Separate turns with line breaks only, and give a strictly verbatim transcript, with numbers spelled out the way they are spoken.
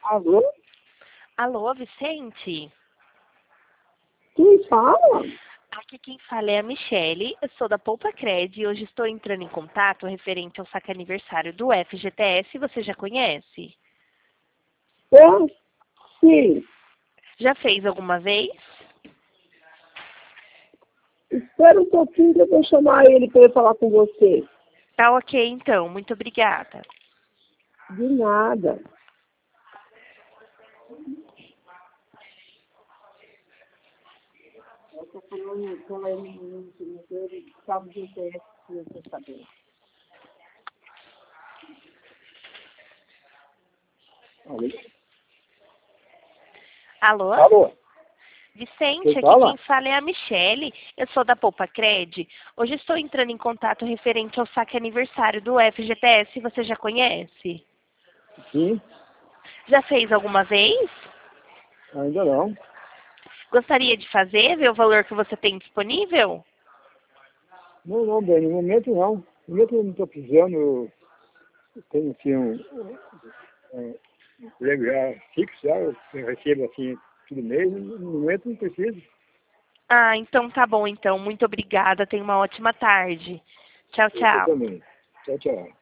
Alô?
Alô, Vicente?
Quem fala?
Aqui quem fala é a Michele, eu sou da Poupa Cred e hoje estou entrando em contato referente ao saque aniversário do F G T S, você já conhece?
É? Sim.
Já fez alguma vez?
Espera um pouquinho que eu vou chamar ele para ele falar com você.
Tá ok então, muito obrigada.
De nada. Eu estou falando com ele no cabo de interesse que eu estou sabendo.
Alô?
Alô?
Vicente,
Quem
aqui
fala?
quem fala é a Michele, eu sou da Poupa Cred. Hoje estou entrando em contato referente ao saque aniversário do F G T S, você já conhece?
Sim,
Já fez alguma vez?
ainda não.
Gostaria de fazer, ver o valor que você tem disponível?
Não, não, bem, no momento não. No momento eu não estou precisando, eu tenho aqui um, um legal fixo, já, eu recebo assim todo mês, no momento não preciso.
Ah, então tá bom então. Muito obrigada. Tenha uma ótima tarde. Tchau,
Você
tchau.
também. Tchau, tchau.